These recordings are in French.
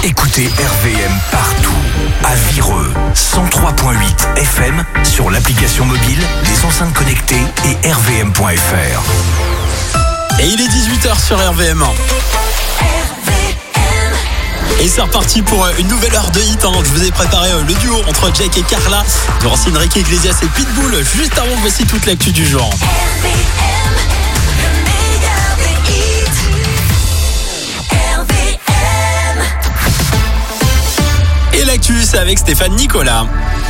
Écoutez RVM partout. À Vireux, 103.8 FM sur l'application mobile, les enceintes connectées et rvm.fr. Et il est 18h sur RVM. Et c'est reparti pour une nouvelle heure de hit. Je vous ai préparé le duo entre Jake et Carla. Voici Enrique Iglesias et Pitbull. Juste avant, voici toute l'actu du jour. Et l'actu, c'est avec Stéphane Nicolas.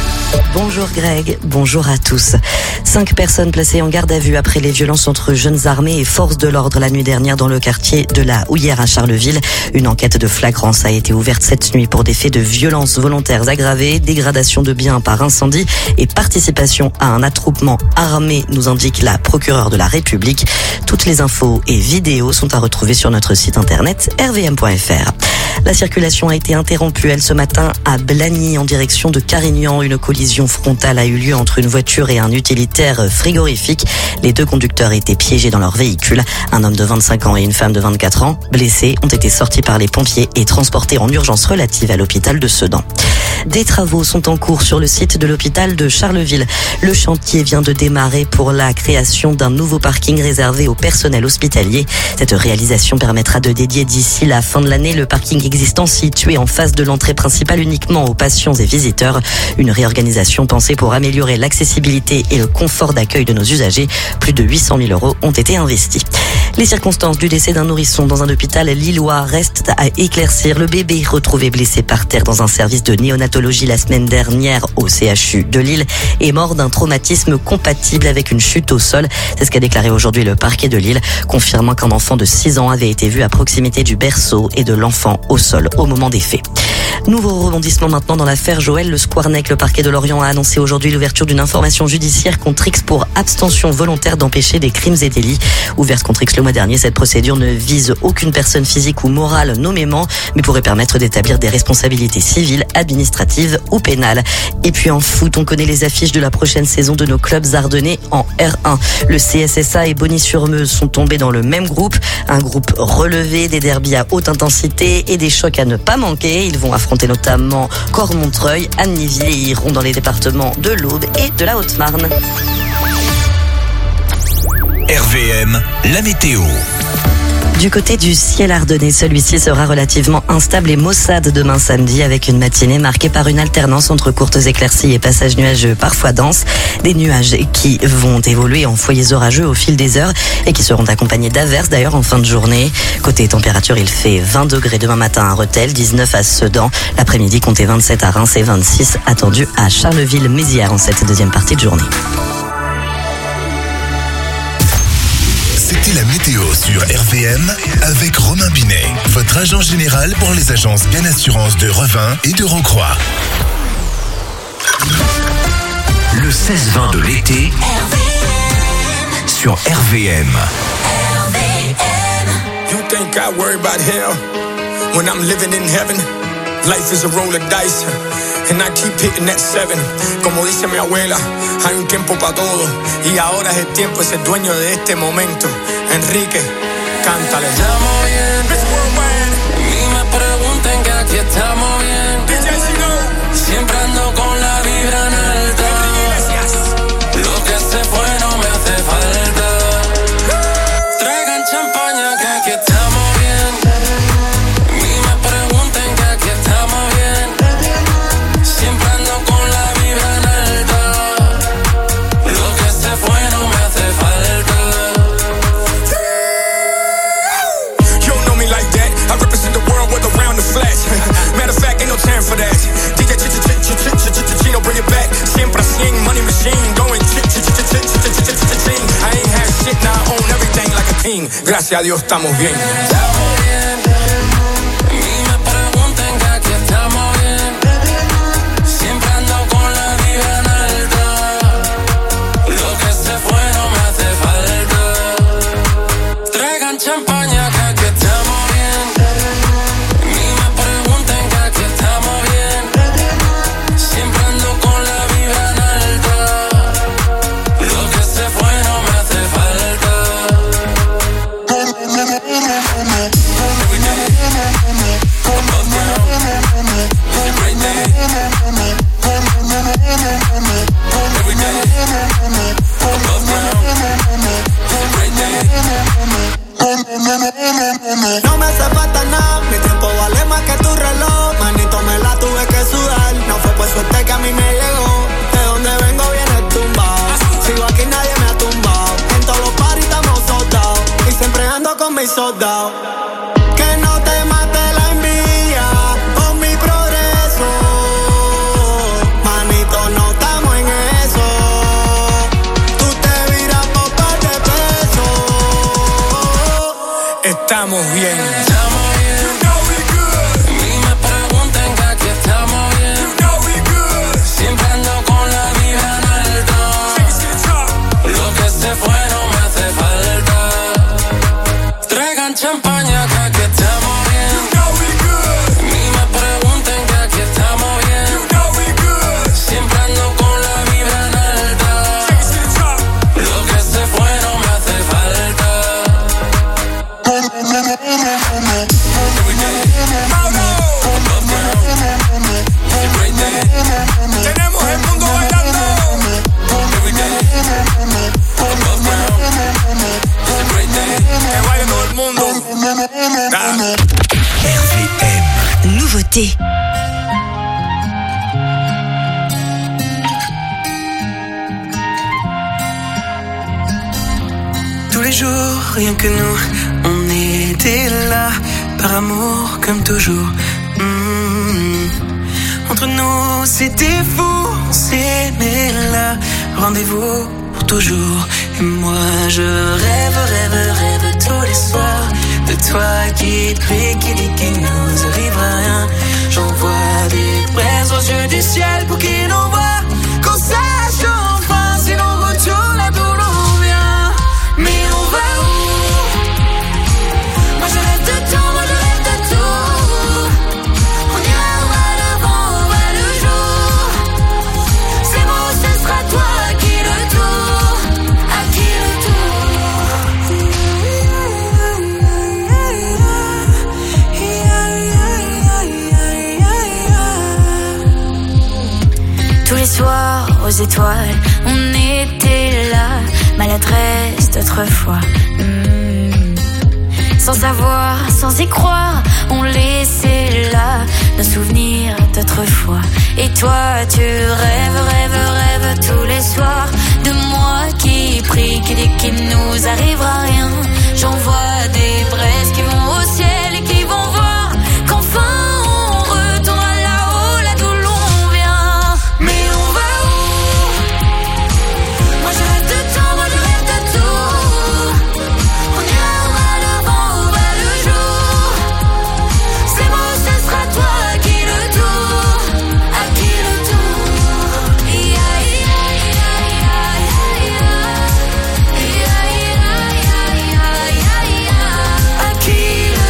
Bonjour Greg, bonjour à tous. 5 personnes placées en garde à vue après les violences entre jeunes armés et forces de l'ordre la nuit dernière dans le quartier de la Houillère à Charleville. Une enquête de flagrance a été ouverte cette nuit pour des faits de violences volontaires aggravées, dégradation de biens par incendie et participation à un attroupement armé, nous indique la procureure de la République. Toutes les infos et vidéos sont à retrouver sur notre site internet rvm.fr. La circulation a été interrompue, ce matin, à Blagny, en direction de Carignan. Une collision frontale a eu lieu entre une voiture et un utilitaire frigorifique. Les 2 conducteurs étaient piégés dans leur véhicule. Un homme de 25 ans et une femme de 24 ans, blessés, ont été sortis par les pompiers et transportés en urgence relative à l'hôpital de Sedan. Des travaux sont en cours sur le site de l'hôpital de Charleville. Le chantier vient de démarrer pour la création d'un nouveau parking réservé au personnel hospitalier. Cette réalisation permettra de dédier d'ici la fin de l'année le parking existant situé en face de l'entrée principale uniquement aux patients et visiteurs. Une réorganisation pensée pour améliorer l'accessibilité et le confort d'accueil de nos usagers. Plus de 800 000 € ont été investis. Les circonstances du décès d'un nourrisson dans un hôpital lillois restent à éclaircir. Le bébé retrouvé blessé par terre dans un service de néonatologie la semaine dernière au CHU de Lille est mort d'un traumatisme compatible avec une chute au sol. C'est ce qu'a déclaré aujourd'hui le parquet de Lille, confirmant qu'un enfant de 6 ans avait été vu à proximité du berceau et de l'enfant au sol au moment des faits. Nouveau rebondissement maintenant dans l'affaire Joël Le Squarnec. Le parquet de Lorient a annoncé aujourd'hui l'ouverture d'une information judiciaire contre X pour abstention volontaire d'empêcher des crimes et délits. Ouverte contre X le mois dernier, cette procédure ne vise aucune personne physique ou morale nommément, mais pourrait permettre d'établir des responsabilités civiles, administratives ou pénales. Et puis en foot, on connaît les affiches de la prochaine saison de nos clubs ardennais en R1. Le CSSA et Bonny-sur-Meuse sont tombés dans le même groupe. Un groupe relevé, des derbies à haute intensité et des chocs à ne pas manquer. Ils vont affronter notamment Cormontreuil, Anneviers et iront dans les départements de l'Aube et de la Haute-Marne. RVM, la météo. Du côté du ciel ardennais, celui-ci sera relativement instable et maussade demain samedi avec une matinée marquée par une alternance entre courtes éclaircies et passages nuageux parfois denses. Des nuages qui vont évoluer en foyers orageux au fil des heures et qui seront accompagnés d'averses d'ailleurs en fin de journée. Côté température, il fait 20 degrés demain matin à Rethel, 19 à Sedan. L'après-midi, comptez 27 à Reims et 26 attendus à Charleville-Mézières en cette deuxième partie de journée. C'était la météo sur RVM avec Romain Binet, votre agent général pour les agences Bien Assurance de Revin et de Rocroi. Le 16-20 de l'été sur RVM. You think I worry about hell when I'm living in heaven? Life is a roll of dice and I keep hitting that 7. Como dice mi abuela, hay un tiempo para todo y ahora es el tiempo, es el dueño de este momento. Enrique, cántale. Estamos bien, ni me pregunten que aquí estamos bien. Siempre ando con la vibra en alta. Lo que se fue no me hace falta. Traigan champaña que aquí estamos bien. Ni me pregunten que aquí estamos bien. Siempre ando con la vibra en alta. Lo que se fue no me hace falta. You don't know me like that. I represent the world with around the flash. Matter of fact, ain't no time for that. DJ Chino, bring it back. Siempre así, money machine, going ching. I ain't had shit, now I own everything like a king. Gracias a Dios estamos bien. Estamos bien. Ni me pregunten que aquí estamos bien. Siempre ando con la vibra en alta. Lo que se fue no me hace falta. Traigan champaña que aquí estamos bien. Ni me pregunten que aquí estamos bien. Siempre ando con la vibra en alta. Lo que se fue no me hace falta. falta nada, mi tiempo vale más que tu reloj. Manito, me la tuve que sudar, no fue por suerte que a mí me llegó. De donde vengo viene tumbado, sigo aquí nadie me ha tumbado. En todos los parties estamos soldados, y siempre ando con mis soldados. Que no te mate la envidia por mi progreso. Manito, no estamos en eso. Tú te viras por par de pesos. Estamos bien. Champaña, que aquí estamos bien. Ni me pregunten que aquí estamos bien. Siempre ando con la vibra en alta. Lo que se fue no me hace falta. Tenemos el mundo bailando. Que baile todo el mundo. RVM. Nouveauté. Tous les jours, rien que nous, on était là, par amour comme toujours. Entre nous, c'était fou, on s'aimait là, rendez-vous pour toujours. Et moi, je rêve tous les soirs de toi qui brille, qui dit qu'il nous arrivera rien. J'envoie des braises aux yeux du ciel pour qu'il nous voit. Qu'on sache enfin si l'on retourne là d'où l'on vient. Mais on va où? Moi je rêve de tout, moi je rêve de tout. On ira où à l'avant, où à le jour. C'est moi ou ce sera toi qui le tour. À qui le tour. Tous les soirs aux étoiles, on était là, maladresse d'autrefois. Sans savoir, sans y croire, on laissait là nos souvenirs d'autrefois. Et toi, tu rêves tous les soirs de moi qui prie, qui dit qu'il nous arrivera rien. J'envoie des braises qui vont au ciel et qui vont voir qu'enfin on retourne là-haut, là d'où l'on vient. Mais on va où? Moi je rêve de tout, moi je rêve de tout. On ira où à l'avant, où va le jour. C'est moi ou ce sera toi qui le tour. À qui le tour? À qui le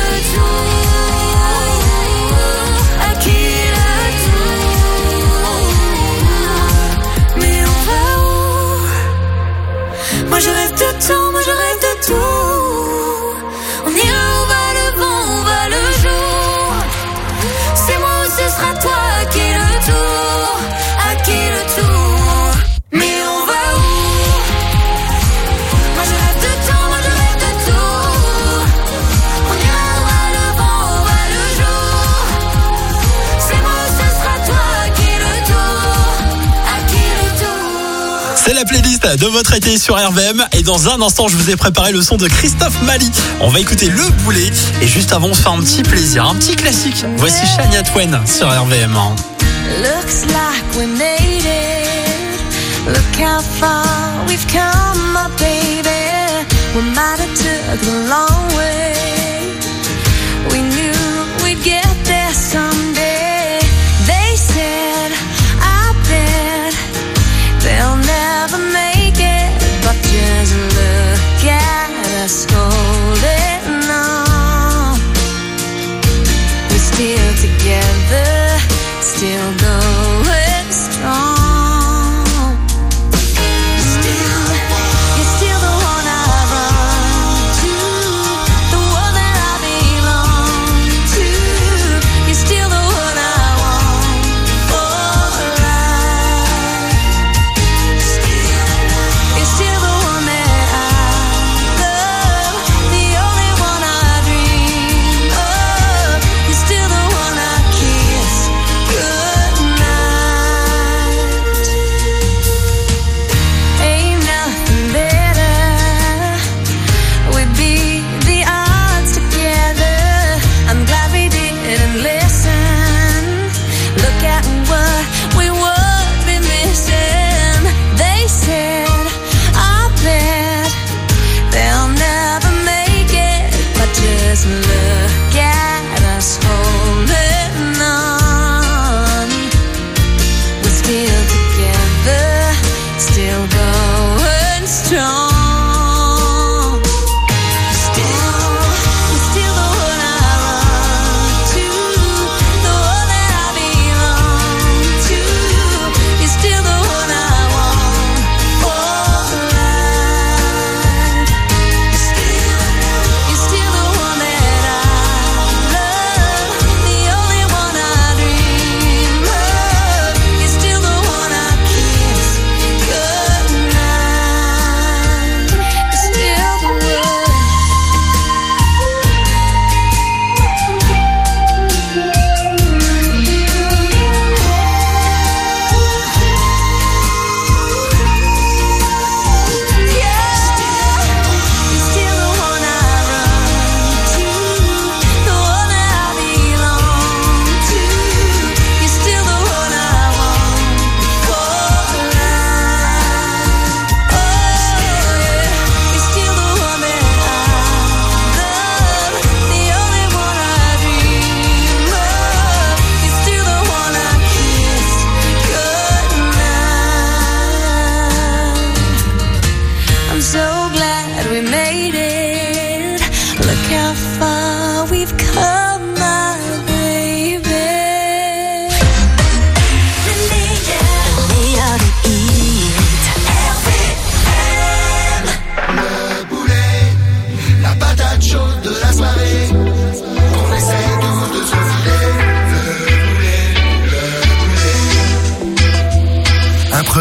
tour? À qui le tour? Mais on va où? Moi je rêve de tout, moi je rêve de tout. On ira où va le vent, où va le jour. C'est moi ou ce sera toi qui le tour. À qui le tour? Mais on va où? Moi je rêve de tout, moi je rêve de tout. On ira où va le vent, où va le jour. C'est moi ou ce sera toi qui le tour. À qui le tour? C'est la playlist de votre été sur RVM. Et dans un instant, je vous ai préparé le son de Christophe Mali. On va écouter Le Boulet. Et juste avant, on se fait un petit plaisir, un petit classique. Voici Shania Twain sur RVM. Looks like we made it. Look how far we've come, my baby. We might have took the long way. We knew we'd get there someday. They said, I bet they'll never make it. But just look at us holding on. We're still together, still going strong. You're still the one I run to, the one that I belong to. You're still the one I want for life. You're still the one that I love, the only one I dream of.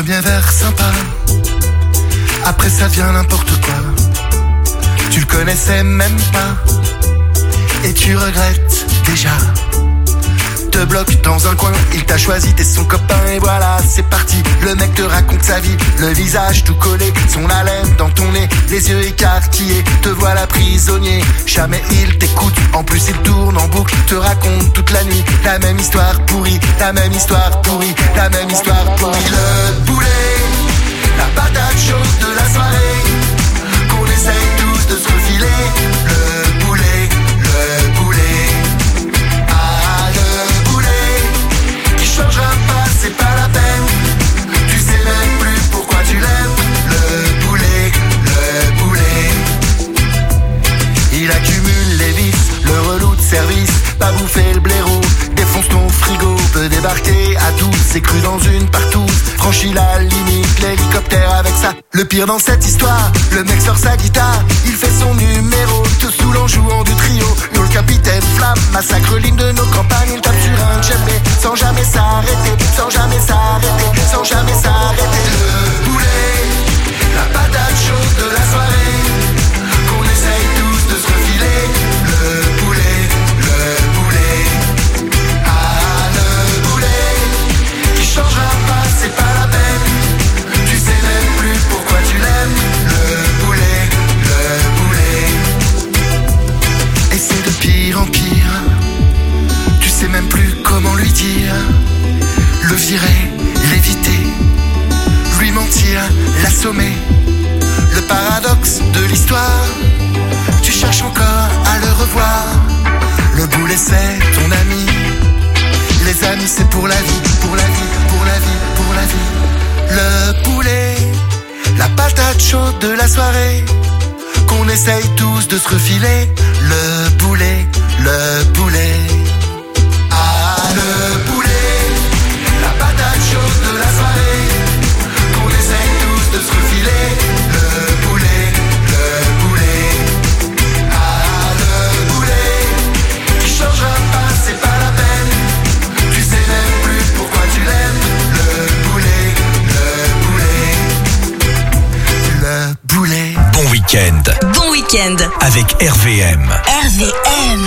premier verre sympa, après ça devient n'importe quoi. Tu le connaissais même pas, et tu regrettes déjà. Te bloque dans un coin, il t'a choisi, t'es son copain et voilà, c'est parti. Le mec te raconte sa vie, le visage tout collé, son haleine dans ton nez, les yeux écarquillés, te voilà prisonnier. Jamais il t'écoute, en plus il tourne en boucle, te raconte toute la nuit la même histoire pourrie, la même histoire pourrie, la même histoire pourrie. Le boulet, la patate chaude de la soirée, qu'on essaye tous de se refiler. Le boulet, le boulet. Changera pas, c'est pas la peine. Tu sais même plus pourquoi tu l'aimes. Le boulet, le boulet. Il accumule les vices, le relou de service, pas bouffer le blaireau, défonce ton frigo, peut débarquer à tous, c'est cru dans une partouze, franchit la limite, l'hélicoptère avec ça. Le pire dans cette histoire, le mec sort sa guitare, il fait son numéro, te saoule en jouant du trio. Nous le capitaine Flamme, massacre l'hymne de nos campagnes, il tape sur un djembé, sans jamais s'arrêter, sans jamais s'arrêter, sans jamais s'arrêter. Le boulet, la patate chaude de la soirée, qu'on essaye tous de se refiler. Le boulet, le boulet. Ah, le boulet, qui changera pas, c'est pas la peine. Tu sais même plus pourquoi tu l'aimes. Le boulet, le boulet. Et c'est de pire en pire. Tu sais même plus comment lui dire. Le virer, l'éviter, lui mentir, l'assommer. Le paradoxe de l'histoire, tu cherches encore à le revoir. Le boulet c'est ton ami. Les amis c'est pour la vie, pour la vie, pour la vie, pour la vie. Le boulet, la patate chaude de la soirée, qu'on essaye tous de se refiler. Le boulet, le boulet. Ah, le boulet, la patate chaude de la soirée, qu'on essaye tous de se refiler. Le boulet, le boulet. Ah, le boulet, qui changera pas, c'est pas la peine. Tu sais même plus pourquoi tu l'aimes. Le boulet, le boulet. Le boulet. Bon week-end. Bon week-end. Avec RVM. RVM.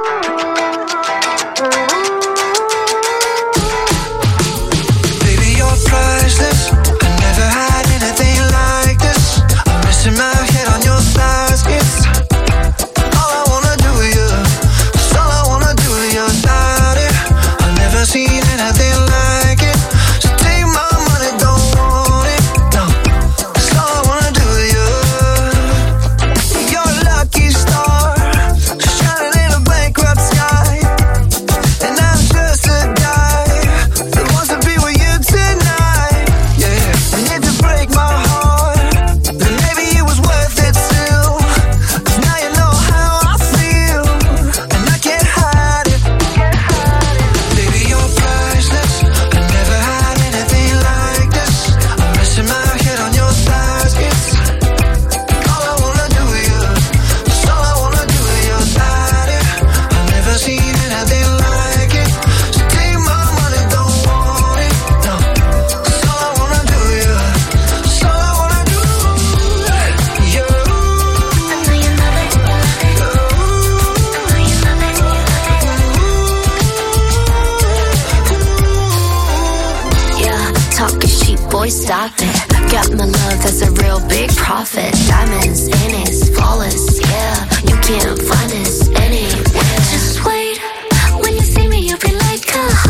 Stop it. Got my love, that's a real big profit. Diamonds in it, flawless, yeah. You can't find us anywhere. Just wait, when you see me, you'll be like,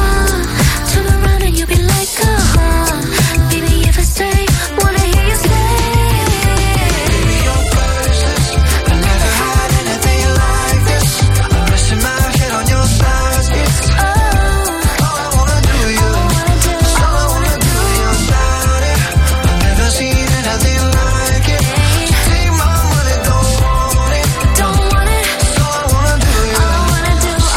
turn around and you'll be like, baby, if I stay, wanna hear you say. Baby, you're precious. I never had anything like this. I'm resting my head on your thighs. It's all I wanna do, you. All I wanna do, your body. I've never seen anything like it. Just take my money, don't want it. Don't want it. It's all I wanna do, you.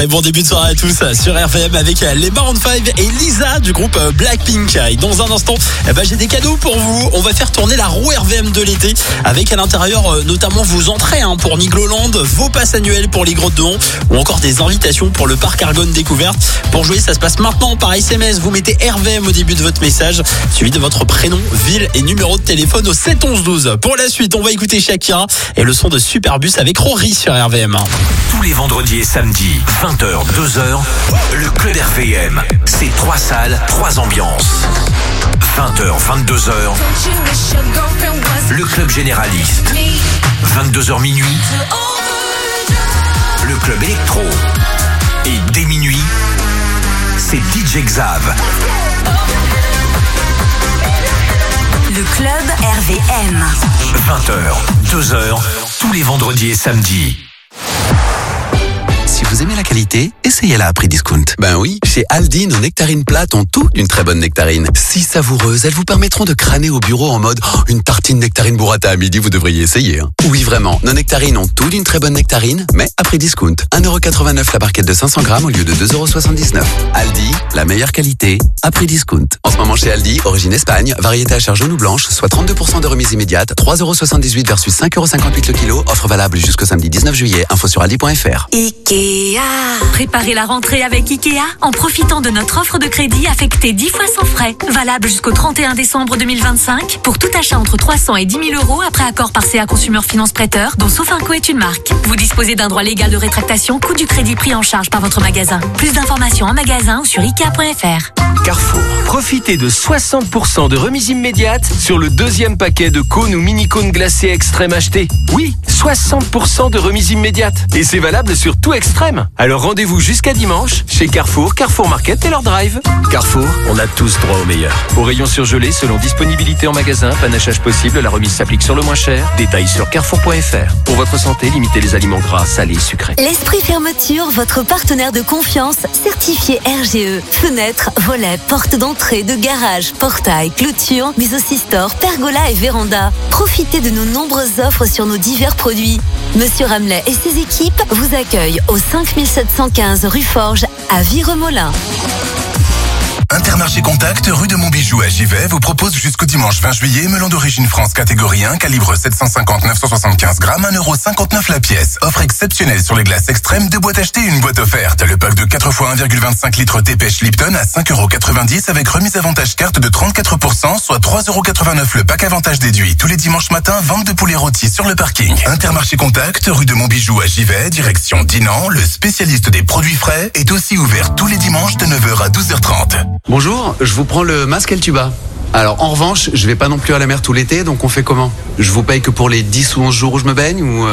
Très bon début de soirée à tous sur RVM avec les Maroon 5 et Lisa du groupe Blackpink. Et dans un instant, j'ai des cadeaux pour vous. On va faire tourner la roue RVM de l'été avec à l'intérieur notamment vos entrées pour Nigloland, vos passes annuelles pour les Grottes de Hon ou encore des invitations pour le parc Argonne Découverte. Pour jouer, ça se passe maintenant par SMS. Vous mettez RVM au début de votre message, suivi de votre prénom, ville et numéro de téléphone au 7 11 12. Pour la suite, on va écouter Shakira et le son de Superbus avec Rory sur RVM. Tous les vendredis et samedis, 20h, 2h, le club RVM. C'est 3 salles, 3 ambiances. 20h, 22h, le club généraliste. 22h minuit, le club électro. Et dès minuit, c'est DJ Xav. Le club RVM. 20h, 2h, tous les vendredis et samedis. Si vous aimez la qualité, essayez-la à prix discount. Ben oui, chez Aldi, nos nectarines plates ont tout d'une très bonne nectarine. Si savoureuses, elles vous permettront de crâner au bureau en mode une tartine nectarine burrata à midi, vous devriez essayer. Oui, vraiment, nos nectarines ont tout d'une très bonne nectarine, mais à prix discount. 1,89€ la barquette de 500 grammes au lieu de 2,79€. Aldi, la meilleure qualité, à prix discount. En ce moment chez Aldi, origine Espagne, variété à chair jaune ou blanche, soit 32% de remise immédiate, 3,78€ versus 5,58€ le kilo, offre valable jusqu'au samedi 19 juillet, info sur aldi.fr. Ikea. Préparez la rentrée avec Ikea en profitant de notre offre de crédit affectée 10 fois sans frais. Valable jusqu'au 31 décembre 2025 pour tout achat entre 300 et 10 000 € après accord par CA Consumer Finance Prêteur, dont Sofinco est une marque. Vous disposez d'un droit légal de rétractation, coût du crédit pris en charge par votre magasin. Plus d'informations en magasin ou sur Ikea.fr. Carrefour. Profitez de 60% de remise immédiate sur le deuxième paquet de cônes ou mini-cônes glacés extrême achetés. Oui, 60% de remise immédiate. Et c'est valable sur tout extrême. Alors rendez-vous jusqu'à dimanche chez Carrefour, Carrefour Market et leur drive. Carrefour, on a tous droit au meilleur. Au rayon surgelé, selon disponibilité en magasin, panachage possible, la remise s'applique sur le moins cher. Détails sur carrefour.fr. Pour votre santé, limitez les aliments gras, salés et sucrés. L'Esprit Fermeture, votre partenaire de confiance, certifié RGE. Fenêtres, volets, portes d'entrée, de garage, portail, clôture, mais aussi store, pergola et véranda. Profitez de nos nombreuses offres sur nos divers produits. Monsieur Ramlet et ses équipes vous accueillent au 5715 rue Forge à Viremolin. Intermarché Contact, rue de Montbijou à Givet, vous propose jusqu'au dimanche 20 juillet melon d'origine France catégorie 1, calibre 750-975 grammes, 1,59€ la pièce. Offre exceptionnelle sur les glaces extrêmes, 2 boîtes achetées, une boîte offerte. Le pack de 4 x 1,25 litres Dépêche Lipton à 5,90€ avec remise avantage carte de 34%, soit 3,89€ le pack avantage déduit. Tous les dimanches matins, vente de poulet rôti sur le parking. Intermarché Contact, rue de Montbijou à Givet, direction Dinan, le spécialiste des produits frais, est aussi ouvert tous les dimanches de 9h à 12h30. Bonjour, je vous prends le masque et le tuba. Alors en revanche, je vais pas non plus à la mer tout l'été, donc on fait comment? Je vous paye que pour les 10 ou 11 jours où je me baigne ou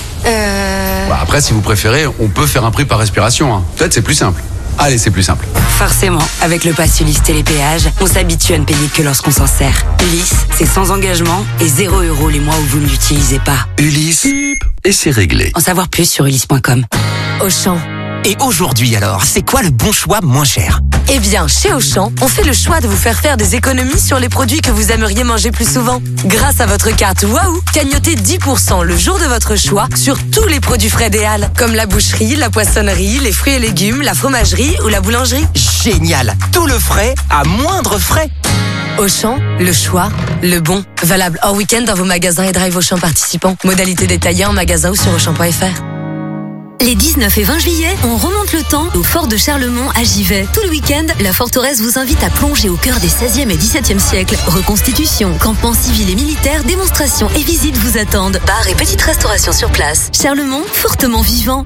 après, si vous préférez, on peut faire un prix par respiration. Hein. Peut-être c'est plus simple. Allez, c'est plus simple. Forcément, avec le pass Ulysse Télépéage, on s'habitue à ne payer que lorsqu'on s'en sert. Ulysse, c'est sans engagement et 0€ les mois où vous ne l'utilisez pas. Ulysse, et c'est réglé. En savoir plus sur ulysse.com. Auchan. Et aujourd'hui alors, c'est quoi le bon choix moins cher? Eh bien, chez Auchan, on fait le choix de vous faire des économies sur les produits que vous aimeriez manger plus souvent. Grâce à votre carte Waouh, cagnotez 10% le jour de votre choix sur tous les produits frais des Halles, comme la boucherie, la poissonnerie, les fruits et légumes, la fromagerie ou la boulangerie. Génial! Tout le frais à moindre frais. Auchan, le choix, le bon. Valable hors week-end dans vos magasins et drive Auchan participants. Modalité détaillée en magasin ou sur Auchan.fr. Les 19 et 20 juillet, on remonte le temps au fort de Charlemont à Givet. Tout le week-end, la forteresse vous invite à plonger au cœur des 16e et 17e siècles. Reconstitution, campement civil et militaire, démonstrations et visites vous attendent. Bar et petite restauration sur place. Charlemont, fortement vivant.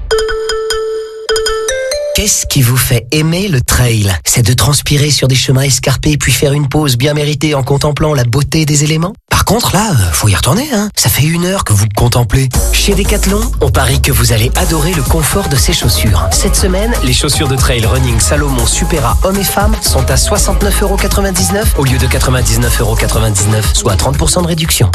Qu'est-ce qui vous fait aimer le trail? C'est de transpirer sur des chemins escarpés puis faire une pause bien méritée en contemplant la beauté des éléments? Par contre, là, faut y retourner, hein. Ça fait 1 heure que vous contemplez. Chez Decathlon, on parie que vous allez adorer le confort de ces chaussures. Cette semaine, les chaussures de trail running Salomon Supera hommes et femmes sont à 69,99€ au lieu de 99,99€, soit 30% de réduction.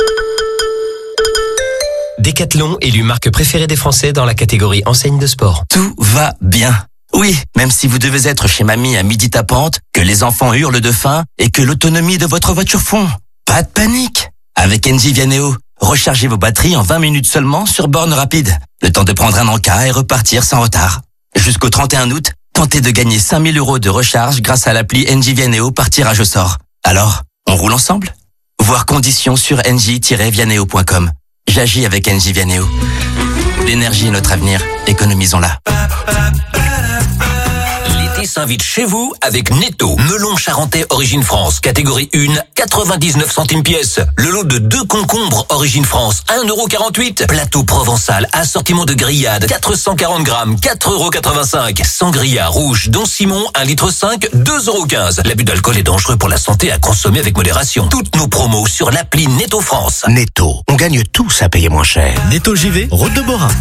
Decathlon, élu marque préférée des Français dans la catégorie enseigne de sport. Tout va bien. Oui, même si vous devez être chez mamie à midi tapante, que les enfants hurlent de faim et que l'autonomie de votre voiture fond. Pas de panique. Avec Engie Vianeo, rechargez vos batteries en 20 minutes seulement sur borne rapide. Le temps de prendre un encas et repartir sans retard. Jusqu'au 31 août, tentez de gagner 5000 € de recharge grâce à l'appli NJ Vianeo par tirage au sort. Alors, on roule ensemble? Voir conditions sur nj-vianeo.com. J'agis avec NJ Vianeo. L'énergie est notre avenir, économisons-la. L'été s'invite chez vous avec Netto. Melon charentais Origine France, catégorie 1, 99 centimes pièce. Le lot de 2 concombres Origine France, 1,48 €. Plateau provençal, assortiment de grillades, 440 grammes, 4,85 €. Sangria rouge, Don Simon, 1,5 litre, 2,15 €. L'abus d'alcool est dangereux pour la santé, à consommer avec modération. Toutes nos promos sur l'appli Netto France. Netto, on gagne tous à payer moins cher. Netto JV, route de Borin.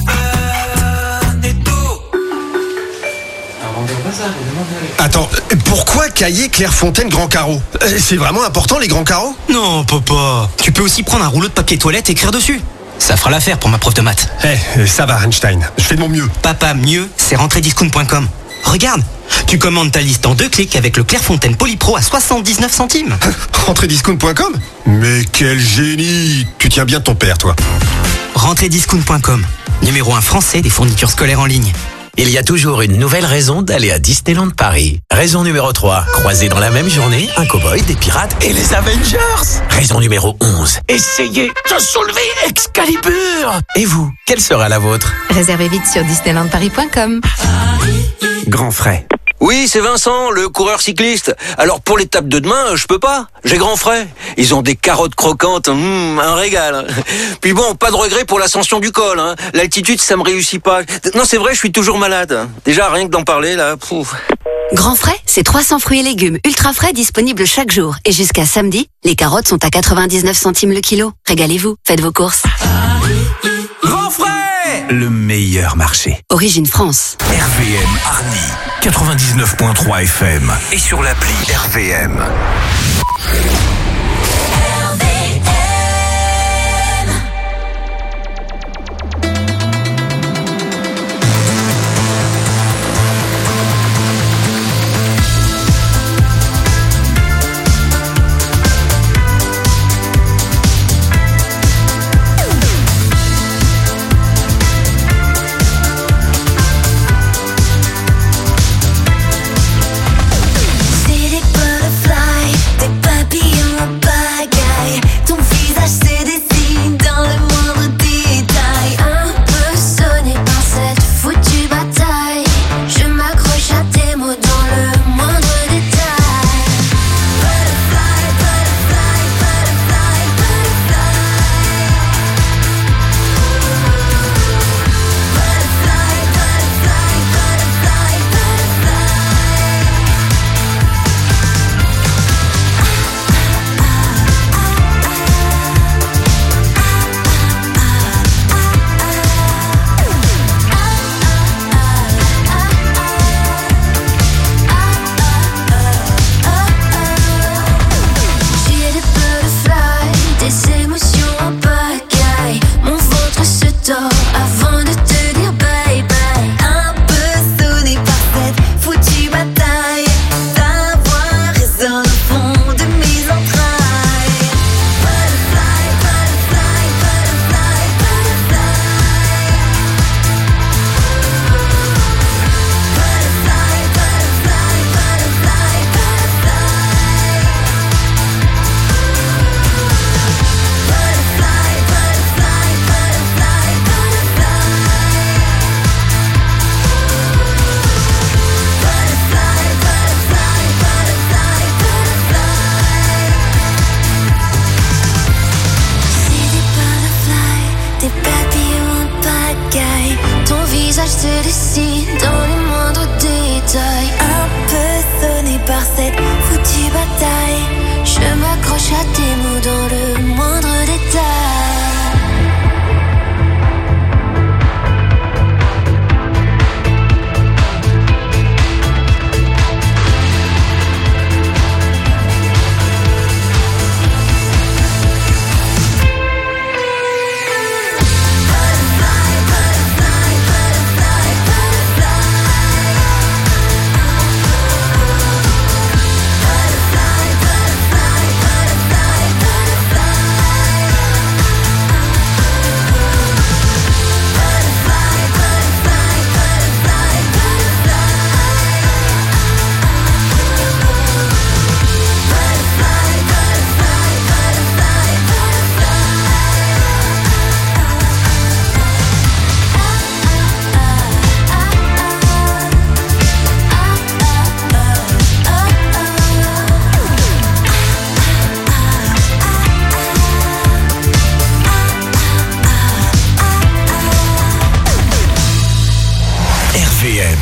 Attends, pourquoi Caillé, Clairefontaine, Grand Carreau? C'est vraiment important les grands carreaux? Non, papa. Tu peux aussi prendre un rouleau de papier toilette et écrire dessus. Ça fera l'affaire pour ma prof de maths. Ça va Einstein, je fais de mon mieux. Papa, mieux, c'est rentrediscount.com. Regarde, tu commandes ta liste en 2 clics avec le Clairefontaine Polypro à 79 centimes. Rentrediscount.com? Mais quel génie! Tu tiens bien de ton père, toi. Rentrediscount.com, numéro 1 français des fournitures scolaires en ligne. Il y a toujours une nouvelle raison d'aller à Disneyland Paris. Raison numéro 3, croiser dans la même journée un cow-boy, des pirates et les Avengers. Raison numéro 11, essayez de soulever Excalibur. Et vous, quelle sera la vôtre? Réservez vite sur disneylandparis.com. Grand frais. Oui, c'est Vincent, le coureur cycliste. Alors pour l'étape de demain, je peux pas. J'ai grand frais. Ils ont des carottes croquantes, un régal. Puis bon, pas de regret pour l'ascension du col. Hein. L'altitude, ça me réussit pas. Non, c'est vrai, je suis toujours malade. Déjà, rien que d'en parler, là... Pouf. Grand frais, c'est 300 fruits et légumes ultra frais disponibles chaque jour. Et jusqu'à samedi, les carottes sont à 99 centimes le kilo. Régalez-vous, faites vos courses. Grand frais! Le meilleur marché. Origine France. RVM Arny, 99.3 FM. Et sur l'appli RVM.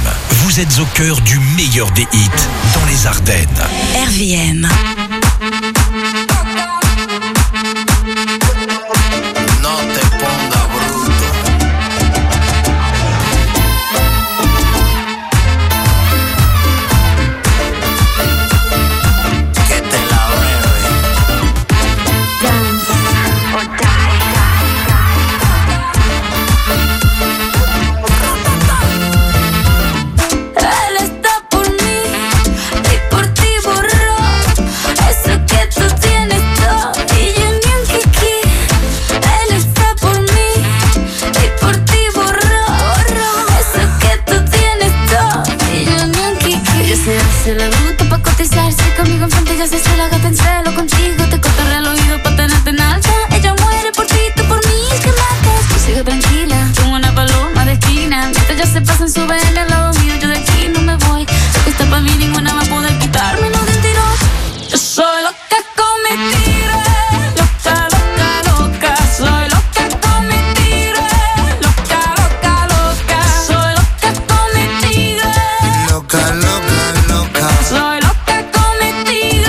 Vous êtes au cœur du meilleur des hits dans les Ardennes. RVM. Se le gusta pa' cotizarse conmigo enfrente, ya se hace la gata en celo. Contigo te cortaré el oído pa' tenerte en alta. Ella muere por ti, tú por mí, que matas. Tú sigue tranquila, como una paloma de esquina. Mientras ya se pasan, suben al lado mío, yo de aquí no me voy. Lo que está pa' mí, ninguna va a poder quitármelo de un tirón. Yo soy loca con mi tigre, loca, loca, loca. Soy loca con mi tigre, loca, loca, loca. Soy loca con mi tigre, Loca, loca. soy loca con mi tigre.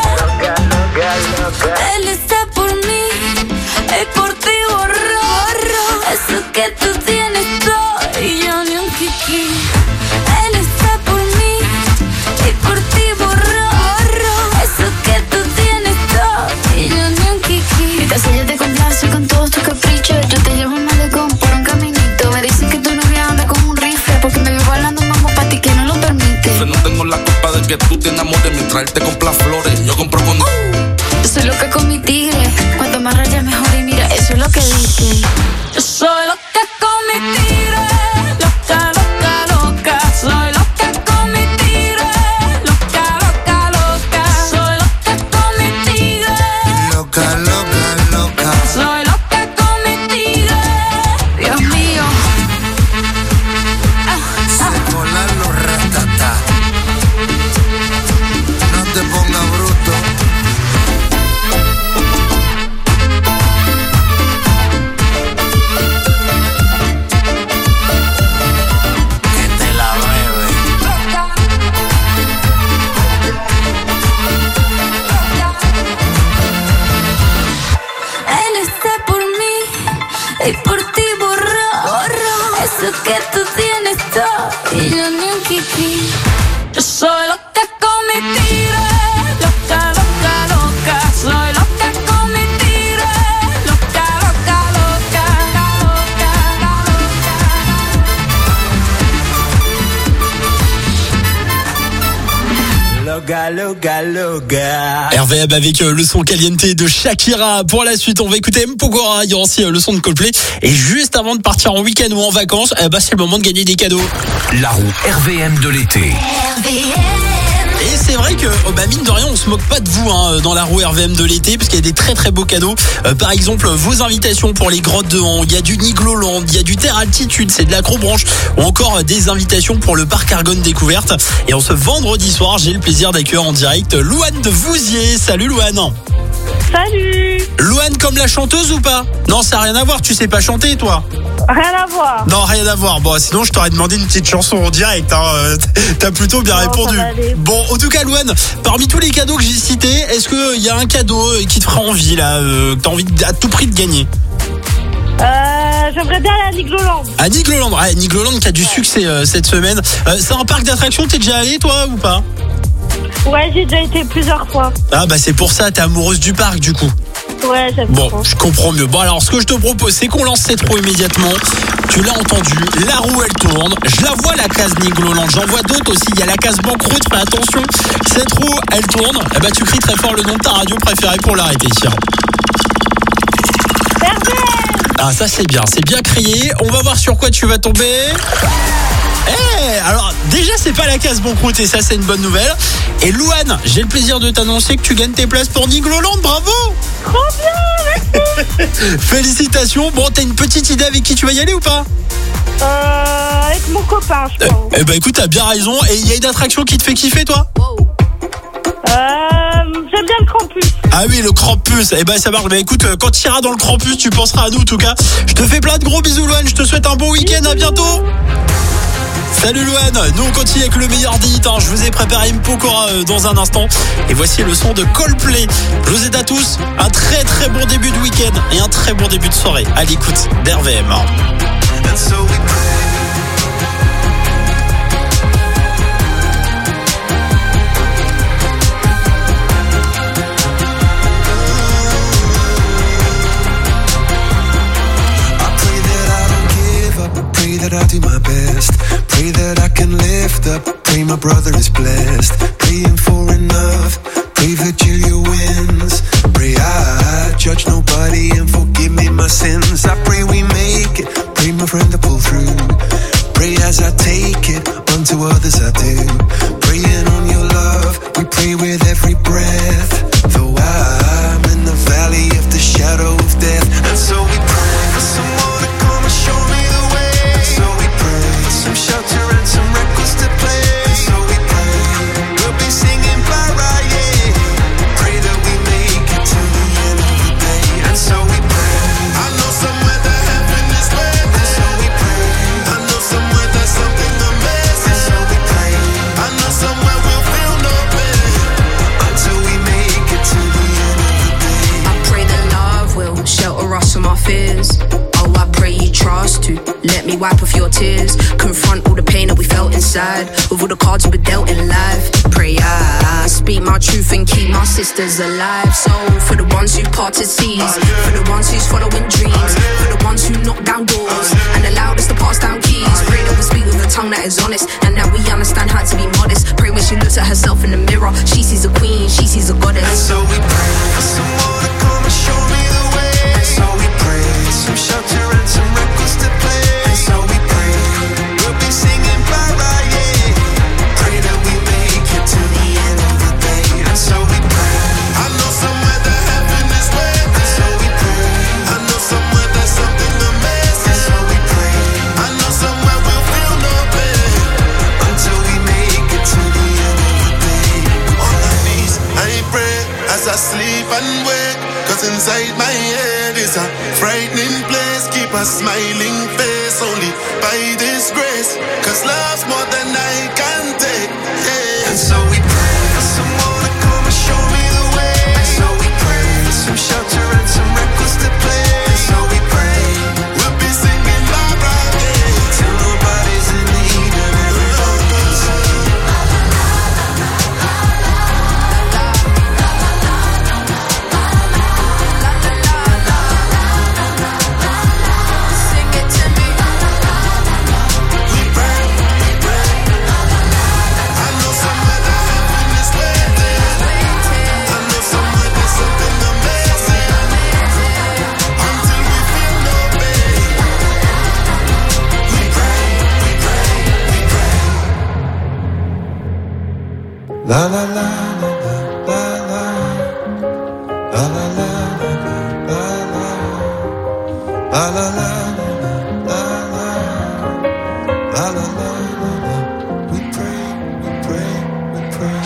Él está por mí y por ti borro. Eso que tú tienes todo y yo ni un kiki. Él está por mí y por ti borro. Eso que tú tienes todo y yo ni un kiki. Casi ya te complace con todos tus caprichos. Yo te llevo en malecón por un caminito. Me dicen que tu novia anda con un rifle porque me veo bailando mambo pa' ti que no lo permite. Yo no tengo la culpa de que tú te enamores mientras te compras flores. Yo compro con... Yo soy loca con mi tigre. Cuanto más rayas mejor y mira, eso es lo que dicen. Yo soy loca con mi tigre. Loca, loca, loca. Soy loca con mi tigre. Loca, loca, loca. Soy loca con mi tigre. Loca, loca, loca. Soy loca con mi tigre. Dios mío. Se colan los ratatá. No te pongas bruto. Que te la bebe. Él está por mí y por ti borro. Eso que tú tienes todo y yo ni un kiki. Yo soy loca con mi tigre. Loca, loca, loca. Soy loca con mi tigre. Loca, loca, loca. Loga, loga, loga. RVM avec le son caliente de Shakira. Pour la suite, on va écouter Mpokora. Il y aura aussi le son de Coldplay. Et juste avant de partir en week-end ou en vacances, c'est le moment de gagner des cadeaux. La roue RVM de l'été. Et c'est vrai que, mine de rien, on se moque pas de vous dans la roue RVM de l'été, parce qu'il y a des très très beaux cadeaux. Par exemple, vos invitations pour les grottes de Han, il y a du Nigloland, il y a du Terre Altitude, c'est de l'acrobranche, ou encore des invitations pour le parc Argonne Découverte. Et en ce vendredi soir, j'ai le plaisir d'accueillir en direct Louane de Vouziers. Salut Louane. Salut. Louane comme la chanteuse ou pas? Non, ça n'a rien à voir, tu sais pas chanter toi? Rien à voir. Non, rien à voir. Bon, sinon je t'aurais demandé une petite chanson en direct. T'as plutôt bien répondu. Bon, en tout cas, Louane, parmi tous les cadeaux que j'ai cités, est-ce qu'il y a un cadeau qui te fera envie là, que t'as envie à tout prix de gagner? J'aimerais bien aller à Nigloland. À Nigloland, ouais, Nigloland qui a du succès cette semaine. C'est un parc d'attractions, t'es déjà allé toi ou pas? Ouais, j'ai déjà été plusieurs fois. Ah bah c'est pour ça, t'es amoureuse du parc du coup. Ouais, j'aime Bon, trop. je comprends mieux. Bon alors, ce que je te propose, c'est qu'on lance cette roue immédiatement. Tu l'as entendu, la roue elle tourne. Je la vois la case Nigloland, j'en vois d'autres aussi. Il y a la case banqueroute, fais attention. Cette roue elle tourne. Eh bah tu cries très fort le nom de ta radio préférée pour l'arrêter. Tiens. Ah ça c'est bien crié. On va voir sur quoi tu vas tomber. Alors déjà c'est pas la case banqueroute et ça c'est une bonne nouvelle. Et Louane, j'ai le plaisir de t'annoncer que tu gagnes tes places pour Nigloland, bravo. Trop bien, merci. Félicitations. Bon, t'as une petite idée avec qui tu vas y aller ou pas? Avec mon copain, je pense. Eh ben écoute, t'as bien raison. Et il y a une attraction qui te fait kiffer toi? J'aime bien le Krampus. Ah oui, le Krampus. Eh ben ça marche. Ben écoute, quand tu iras dans le Krampus, tu penseras à nous en tout cas. Je te fais plein de gros bisous Louane, je te souhaite un bon week-end, à bientôt. Salut Louane, nous on continue avec le meilleur des hits. Je vous ai préparé une Pokora dans un instant. Et voici le son de Coldplay. Je vous aide à tous un très très bon début de week-end et un très bon début de soirée à l'écoute d'RVM. That I do my best. Pray that I can lift up. Pray my brother is blessed. Praying for enough. Pray Virgilia wins. Pray I judge nobody and forgive me my sins. I pray we make it. Pray my friend to pull through. Pray as I take it. Unto others I do. Praying on your love. We pray with every breath. Though I'm in the valley of the shadow of death. And so we pray for someone to come and show me the way. Some shelter and some records to play. And so we pray, we'll be singing para, yeah. Pray that we make it to the end of the day. And so we pray, I know somewhere that heaven is waiting. And so we pray, I know somewhere there's something amazing. And so we pray, I know somewhere we'll feel no pain until we make it to the end of the day. I pray that love will shelter us from our fears. Oh, I pray you trust to let me wipe off your tears. Confront all the pain that we felt inside with all the cards we've been dealt in life. Pray I speak my truth and keep my sisters alive. So for the ones who parted seas, for the ones who's following dreams, for the ones who knock down doors and allowed us to pass down keys. Pray that we speak with a tongue that is honest and that we understand how to be modest. Pray when she looks at herself in the mirror, she sees a queen, she sees a goddess. And so we pray for someone to come and show me the way. And so we pray some shelter and some records to play. And so we pray, we'll be singing para, yeah. Pray that we make it to the end of the day. And so we pray, I know somewhere that heaven is waiting. And so we pray, I know somewhere there's something amazing. And so we pray, I know somewhere we'll feel no pain until we make it to the end of the day. On my knees, I pray as I sleep and wake. Cause inside my head is a frightening place. Keep a smiling face only by this grace. Cause love's more than I can take, yeah. And so we pray for someone to come and show me the way. And so we pray for some shelter and some records to play. And so we pray, we'll be singing la la, yeah. Till nobody's in need and everybody's la la la la la la la la la la la la la. We pray, we pray, we pray.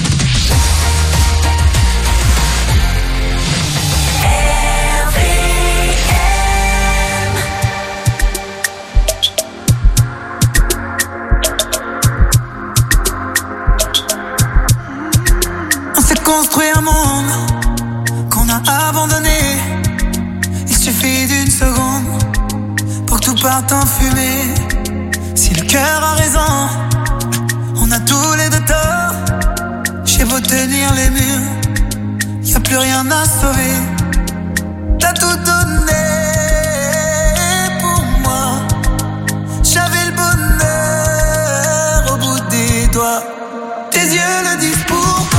Construit un monde qu'on a abandonné. Il suffit d'une seconde pour que tout parte en fumée. Si le cœur a raison, on a tous les deux tort. J'ai beau tenir les murs, y a plus rien à sauver. T'as tout donné pour moi. J'avais le bonheur au bout des doigts. Tes yeux le disent pourquoi.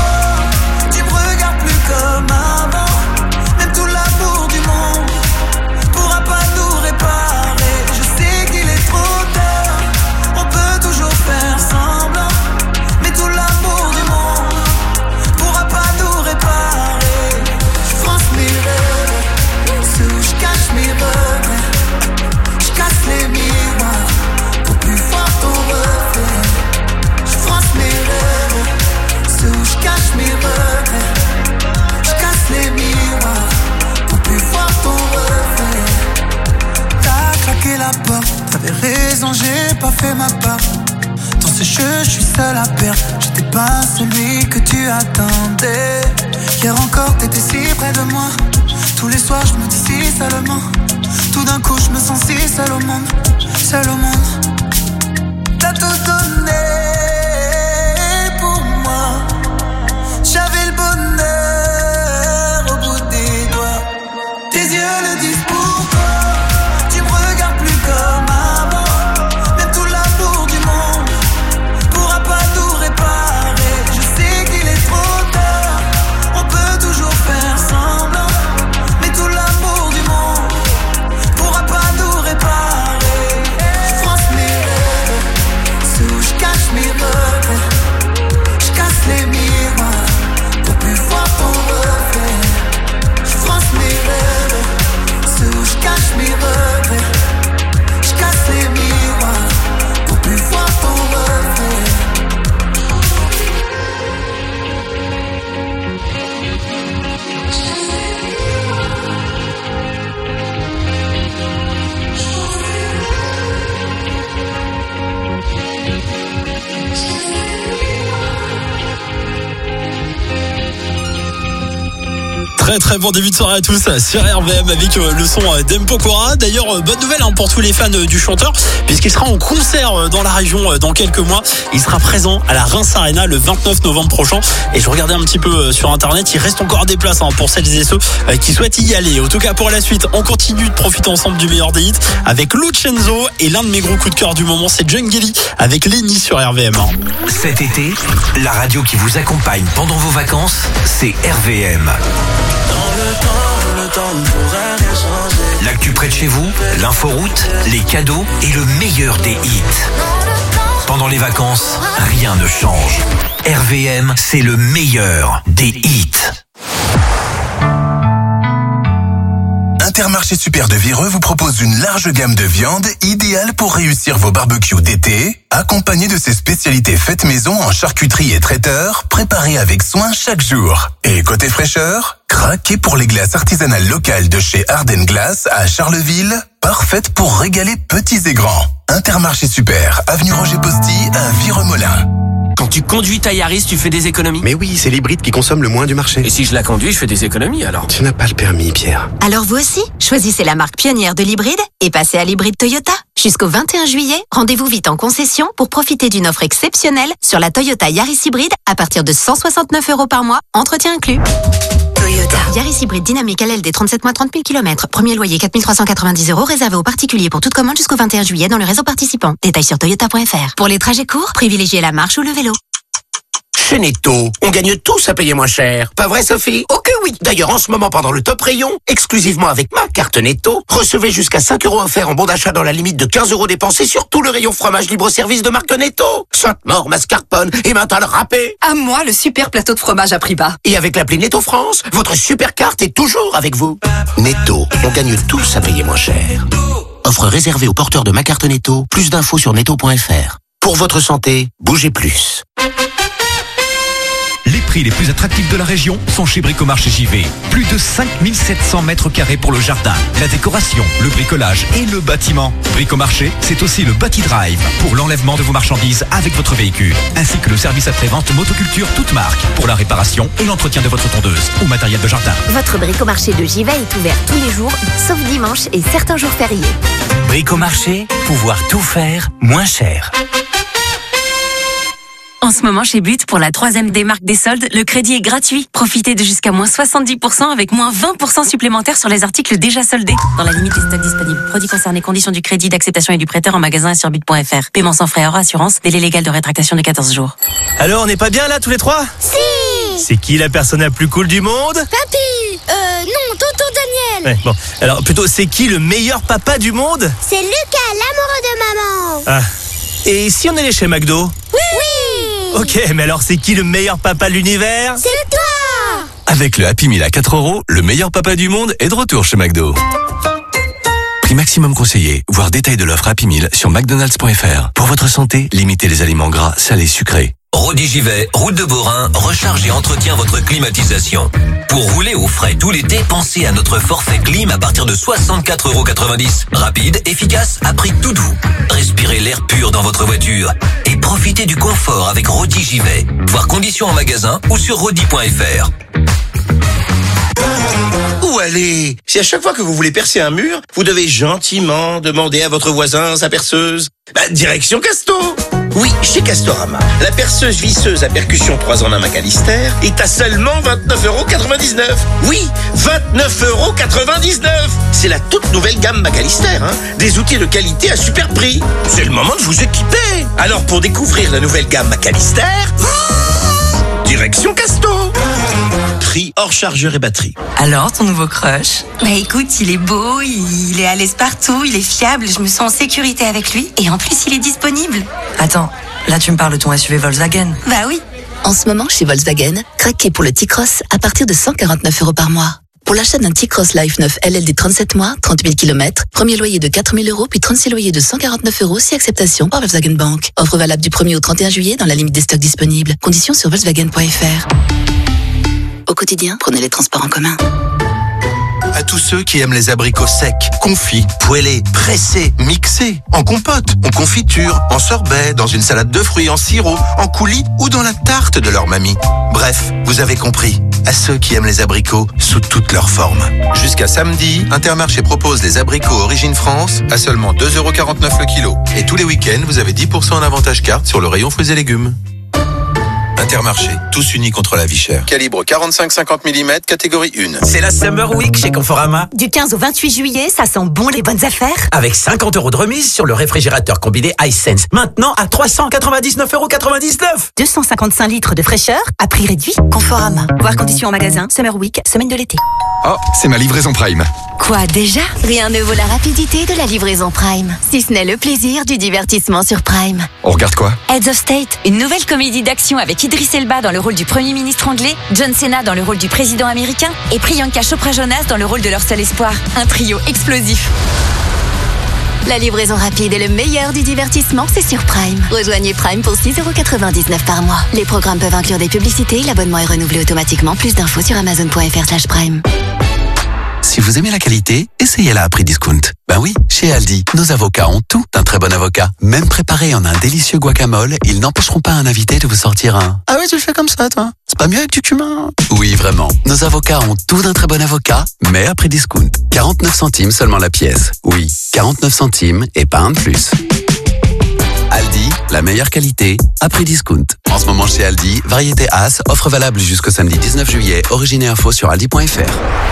Comme avant, même tout l'amour du monde pourra pas nous réparer. Je sais qu'il est trop tard, on peut toujours faire semblant, mais tout l'amour du monde pourra pas nous réparer. Je France mes rêves, ceux où je cache mes regrets, je casse les miroirs pour plus voir ton reflet. Je France mes rêves, ceux où je cache mes regrets, les miroirs pour plus voir ton reflet. T'as claqué la porte, t'avais raison, j'ai pas fait ma part. c'est je suis seul à perdre. J'étais pas celui que tu attendais. Hier encore t'étais si près de moi. Tous les soirs je me dis si seulement. Tout d'un coup je me sens si seul au monde. Seul au monde. T'as tout donné pour moi. J'avais le bonheur au bout des doigts. Tes yeux le disent pourquoi. Tu me regardes plus comme avant. Même tout l'amour du monde pourra pas tout réparer. Je sais qu'il est trop tard. On peut toujours faire semblant. Mais tout l'amour du monde pourra pas tout réparer. Je France mes rêves, ceux où je cache mes regrets. Je casse les miroirs pour plus voir ton reflet. Je France mes rêves, ceux où je cache mes regrets. Je casse les miroirs pour plus voir ton reflet. Très très bon début de soirée à tous sur RVM avec le son d'Mpokora. D'ailleurs, bonne nouvelle pour tous les fans du chanteur, puisqu'il sera en concert dans la région dans quelques mois. Il sera présent à la Reims Arena le 29 novembre prochain. Et je regardais un petit peu sur internet, il reste encore des places pour celles et ceux qui souhaitent y aller. En tout cas pour la suite, on continue de profiter ensemble du meilleur des hits avec Lucenzo. Et l'un de mes gros coups de cœur du moment, c'est Jungeli avec Lenny sur RVM. Cet été, la radio qui vous accompagne pendant vos vacances, c'est RVM. Le temps ne pourrait rien changer. L'actu près de chez vous, l'inforoute, les cadeaux et le meilleur des hits. Pendant les vacances, rien ne change. RVM, c'est le meilleur des hits. Intermarché Super de Vireux vous propose une large gamme de viandes idéale pour réussir vos barbecues d'été, accompagnée de ses spécialités faites maison en charcuterie et traiteur, préparées avec soin chaque jour. Et côté fraîcheur, craquez pour les glaces artisanales locales de chez Ardennes Glace à Charleville, parfaites pour régaler petits et grands. Intermarché Super, avenue Roger Posty à Vireux-Molin. Quand tu conduis ta Yaris, tu fais des économies? Mais oui, c'est l'hybride qui consomme le moins du marché. Et si je la conduis, je fais des économies alors? Tu n'as pas le permis, Pierre. Alors vous aussi, choisissez la marque pionnière de l'hybride et passez à l'hybride Toyota. Jusqu'au 21 juillet, rendez-vous vite en concession pour profiter d'une offre exceptionnelle sur la Toyota Yaris hybride à partir de 169 € par mois, entretien inclus. Toyota. Yaris hybride dynamique LLD 37 mois 30 000 km. Premier loyer 4 390 € réservé aux particuliers pour toute commande jusqu'au 21 juillet dans le réseau participant. Détails sur toyota.fr. Pour les trajets courts, privilégiez la marche ou le vélo. Chez Netto, on gagne tous à payer moins cher. Pas vrai, Sophie? Oh que oui. D'ailleurs, en ce moment, pendant le top rayon, exclusivement avec ma carte Netto, recevez jusqu'à 5 € offerts en bon d'achat dans la limite de 15 € dépensés sur tout le rayon fromage libre-service de marque Netto. Sainte-Maure, mascarpone et mental râpé. À moi, le super plateau de fromage à prix bas. Et avec l'appli Netto France, votre super carte est toujours avec vous. Netto, on gagne tous à payer moins cher. Offre réservée aux porteurs de ma carte Netto. Plus d'infos sur netto.fr. Pour votre santé, bougez plus. Les prix les plus attractifs de la région sont chez Bricomarché JV. Plus de 5700 mètres carrés pour le jardin, la décoration, le bricolage et le bâtiment. Bricomarché, c'est aussi le Bati-Drive pour l'enlèvement de vos marchandises avec votre véhicule, ainsi que le service après-vente motoculture toute marque pour la réparation et l'entretien de votre tondeuse ou matériel de jardin. Votre Bricomarché de JV est ouvert tous les jours, sauf dimanche et certains jours fériés. Bricomarché, pouvoir tout faire moins cher. En ce moment, chez But, pour la 3e démarque des soldes, le crédit est gratuit. Profitez de jusqu'à moins 70% avec moins 20% supplémentaires sur les articles déjà soldés. Dans la limite des stocks disponibles. Produits concernés, conditions du crédit, d'acceptation et du prêteur en magasin et sur but.fr. Paiement sans frais hors assurance, délai légal de rétractation de 14 jours. Alors, on n'est pas bien là, tous les trois? Si! C'est qui la personne la plus cool du monde? Papy! Non, tonton Daniel! Ouais, bon. Alors, plutôt, c'est qui le meilleur papa du monde? C'est Lucas, l'amoureux de maman! Ah. Et si on allait chez McDo? Oui! Ok, mais alors c'est qui le meilleur papa de l'univers? C'est toi! Avec le Happy Meal à 4 €, le meilleur papa du monde est de retour chez McDo. Prix maximum conseillé, voir détail de l'offre Happy Meal sur mcdonalds.fr. Pour votre santé, limitez les aliments gras, salés, sucrés. Rodi Givet, route de Borin, recharge et entretient votre climatisation. Pour rouler au frais tout l'été, pensez à notre forfait clim à partir de 64,90 €. Rapide, efficace, à prix tout doux. Respirez l'air pur dans votre voiture et profitez Profitez du confort avec Rodi j'y vais. Voir conditions en magasin ou sur rodi.fr. Où aller? Si à chaque fois que vous voulez percer un mur, vous devez gentiment demander à votre voisin sa perceuse. Direction Casto. Oui, chez Castorama, la perceuse visseuse à percussion 3 en 1 McAllister est à seulement 29,99 €. Oui, 29,99 €. C'est la toute nouvelle gamme McAllister, hein. Des outils de qualité à super prix. C'est le moment de vous équiper. Alors pour découvrir la nouvelle gamme McAllister, direction Casto. Prix hors chargeur et batterie. Alors, ton nouveau crush? Bah écoute, il est beau, il est à l'aise partout, il est fiable, je me sens en sécurité avec lui. Et en plus, il est disponible. Attends, là tu me parles de ton SUV Volkswagen. Bah oui. En ce moment, chez Volkswagen, craquez pour le T-Cross à partir de 149 € par mois. Pour l'achat d'un T-Cross Life 9 LLD 37 mois, 30 000 km, premier loyer de 4 000 €, puis 36 loyers de 149 € si acceptation par Volkswagen Bank. Offre valable du 1er au 31 juillet dans la limite des stocks disponibles. Conditions sur Volkswagen.fr. Au quotidien, prenez les transports en commun. À tous ceux qui aiment les abricots secs, confits, poêlés, pressés, mixés, en compote, en confiture, en sorbet, dans une salade de fruits, en sirop, en coulis ou dans la tarte de leur mamie. Bref, vous avez compris. À ceux qui aiment les abricots sous toutes leurs formes. Jusqu'à samedi, Intermarché propose les abricots Origine France à seulement 2,49 € le kilo. Et tous les week-ends, vous avez 10% en avantage carte sur le rayon fruits et légumes. Intermarché, tous unis contre la vie chère. Calibre 45-50 mm, catégorie 1. C'est la Summer Week chez Conforama. Du 15 au 28 juillet, ça sent bon les bonnes affaires. Avec 50 € de remise sur le réfrigérateur combiné iSense. Maintenant à 399,99 €. 255 litres de fraîcheur à prix réduit. Conforama. Voir conditions en magasin. Summer Week, semaine de l'été. Oh, c'est ma livraison Prime. Quoi déjà? Rien ne vaut la rapidité de la livraison Prime. Si ce n'est le plaisir du divertissement sur Prime. On regarde quoi? Heads of State, une nouvelle comédie d'action avec Idris Elba dans le rôle du Premier ministre anglais, John Cena dans le rôle du président américain et Priyanka Chopra Jonas dans le rôle de leur seul espoir. Un trio explosif. La livraison rapide et le meilleur du divertissement, c'est sur Prime. Rejoignez Prime pour 6,99 € par mois. Les programmes peuvent inclure des publicités, l'abonnement est renouvelé automatiquement. Plus d'infos sur amazon.fr/prime. Si vous aimez la qualité, essayez-la à prix discount. Ben oui, chez Aldi, nos avocats ont tout d'un très bon avocat. Même préparés en un délicieux guacamole, ils n'empêcheront pas un invité de vous sortir un « Ah ouais, tu le fais comme ça, toi? C'est pas mieux avec du cumin ?» Oui, vraiment. Nos avocats ont tout d'un très bon avocat, mais à prix discount. 49 centimes seulement la pièce. Oui, 49 centimes et pas un de plus. Aldi, la meilleure qualité, à prix discount. En ce moment chez Aldi, variété As, offre valable jusqu'au samedi 19 juillet. Origine et info sur aldi.fr.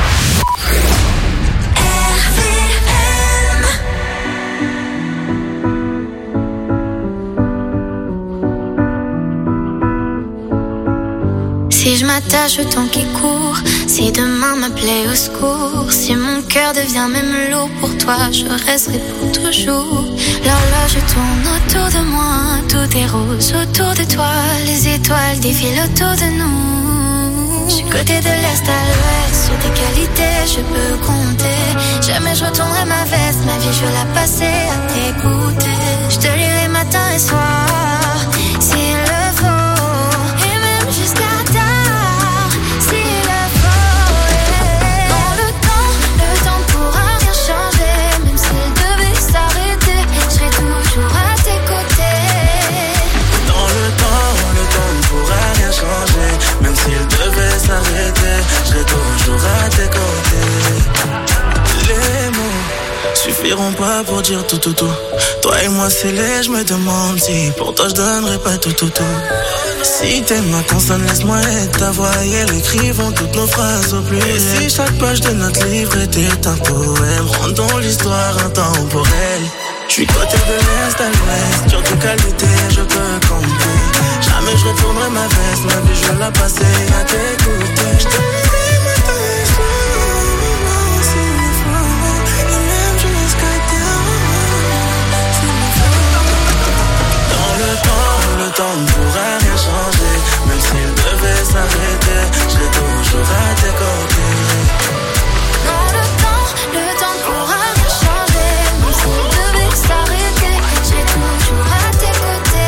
Si je m'attache au temps qui court, si demain m'appelait au secours, si mon cœur devient même lourd pour toi, je resterai pour toujours. L'horloge tourne autour de moi, tout est rose autour de toi, les étoiles défilent autour de nous. Je suis côté de l'est à l'ouest, sur tes qualités je peux compter. Jamais je retournerai ma veste, ma vie je veux la passer à t'écouter. Je te lirai matin et soir, s'il le faut, et même jusqu'à tard, s'il le faut. Dans le temps pourra rien changer, même s'il devait s'arrêter, je serai toujours à tes côtés. Dans le temps ne pourra rien changer, même s'il devait s'arrêter, je serai toujours à tes côtés. Les mots suffiront pas pour dire tout. Toi et moi c'est laid, je me demande si pour toi je donnerais pas tout. Si t'aimes ma consonne, laisse-moi être ta voix et écrivons toutes nos phrases au pluriel. Et si chaque page de notre livre était un poème, rendons l'histoire intemporelle. Je suis côté de l'est à l'ouest, sur tes qualités je peux compter. Jamais je retournerai ma veste, ma vie je vais la passer à t'écouter. Je te lirai matin et soir, s'il le faut, et même jusqu'à tard, s'il le faut. Dans le temps ne pourra rien changer, même s'il devait s'arrêter, je serai toujours à tes côtés. Dans le temps ne pourra rien changer, même s'il devait s'arrêter, je serai toujours à tes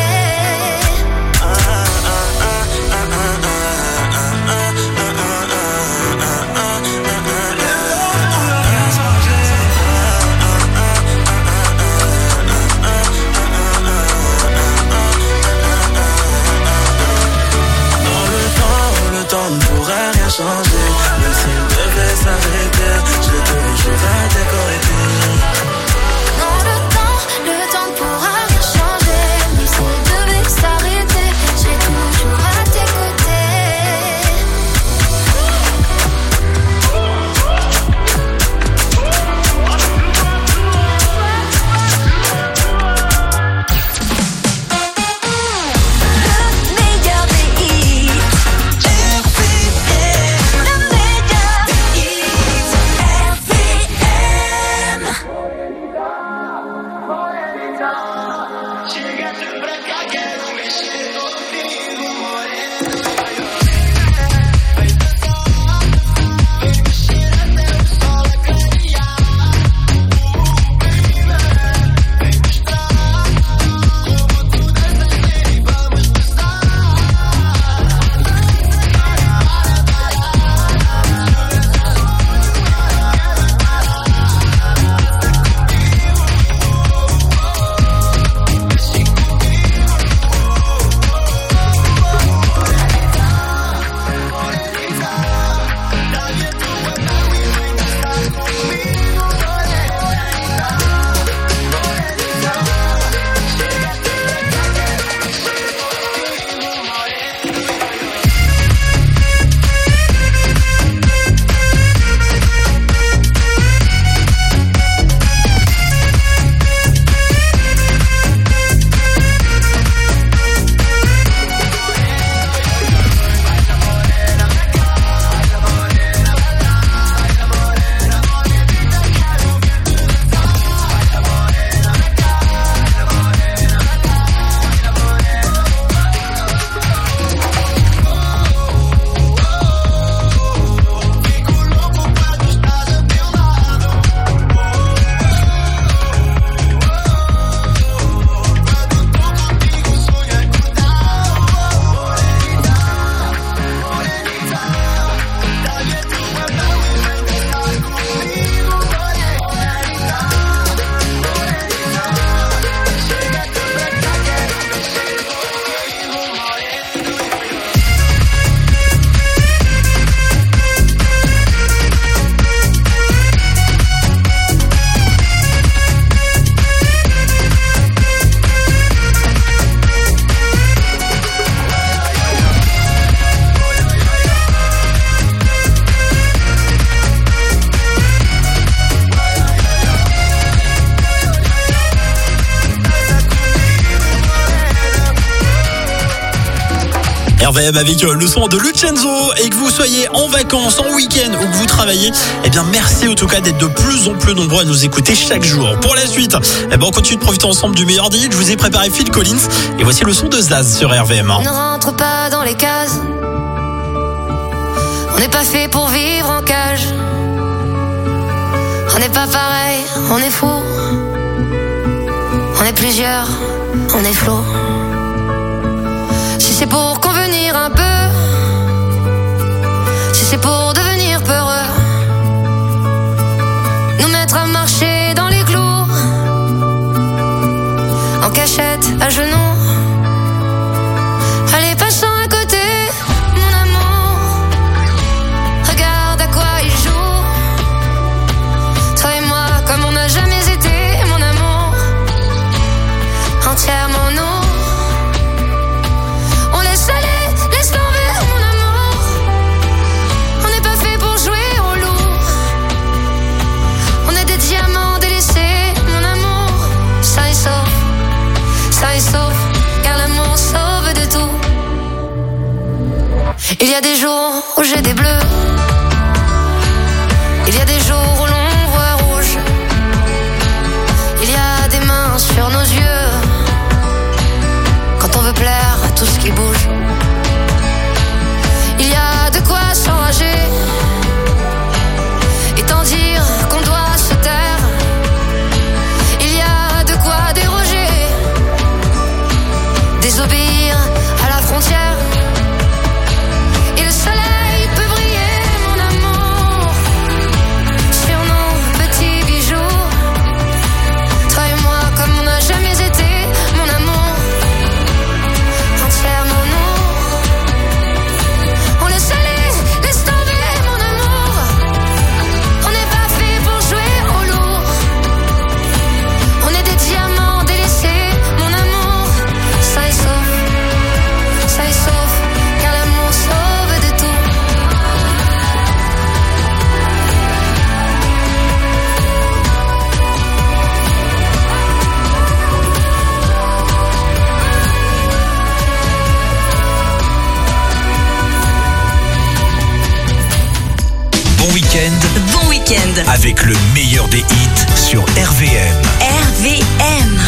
côtés. changé. Même s'il devait s'arrêter, je l'ai toujours à décorrer. Non, le temps ne pourra rien changer. Même s'il devait s'arrêter, j'ai toujours à tes côtés. RVM avec le son de Lucenzo, et que vous soyez en vacances, en week-end ou que vous travaillez, eh bien merci en tout cas d'être de plus en plus nombreux à nous écouter chaque jour. Pour la suite, on continue de profiter ensemble du meilleur deal. Je vous ai préparé Phil Collins et voici le son de Zaz sur RVM. On ne rentre pas dans les cases. On n'est pas fait pour vivre en cage. On n'est pas pareil, on est fou. On est plusieurs, on est flou. Si c'est pour convenir un peu, si c'est pour devenir peureux, nous mettre à marcher dans les clous, en cachette, à genoux. Allez, passons à côté, mon amour. Regarde à quoi il joue. Toi et moi, comme on n'a jamais été, mon amour. Entièrement nous. On laisse aller, laisse tomber, mon amour. On n'est pas fait pour jouer au loup. On est des diamants délaissés, mon amour. Ça est sauf, car l'amour sauve de tout. Il y a des jours où j'ai des bleus. Il y a des jours où l'on voit rouge. Il y a des mains sur nos yeux quand on veut plaire à tout ce qui bouge. Il y a de quoi s'enrager et tant dire qu'on doit se taire. Il y a de quoi déroger, désobéir à la frontière. Et le soleil peut briller, mon amour, sur nos petits bijoux. Toi et moi, comme on n'a jamais été, mon amour. Entièrement nous. On laisse aller, laisse tomber, week-end. Avec le meilleur des hits sur RVM. RVM.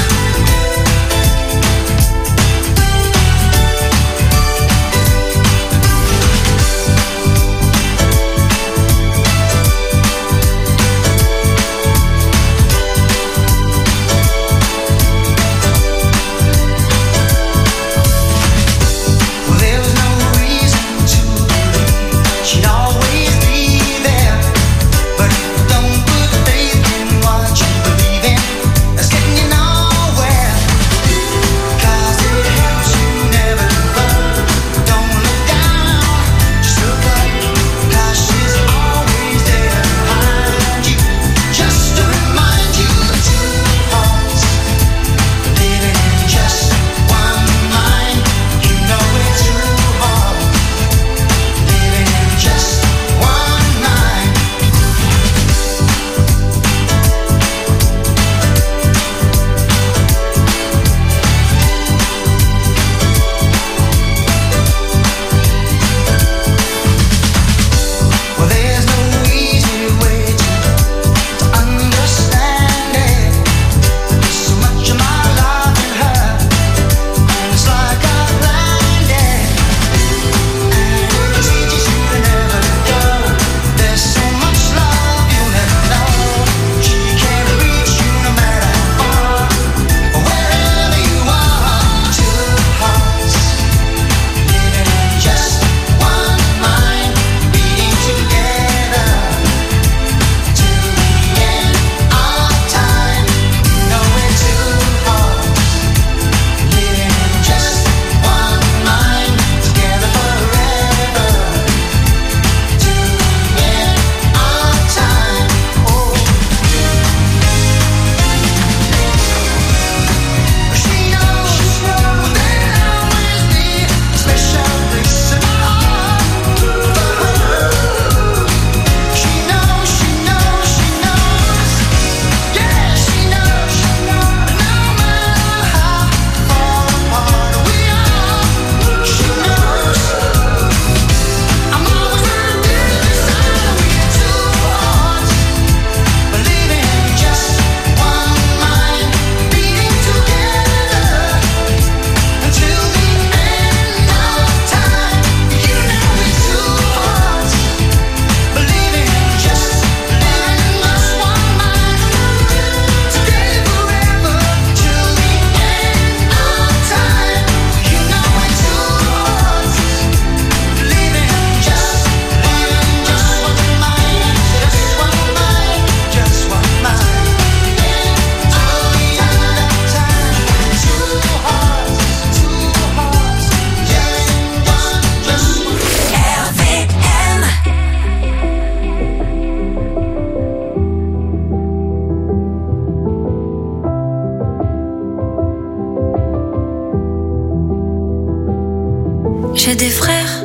J'ai des frères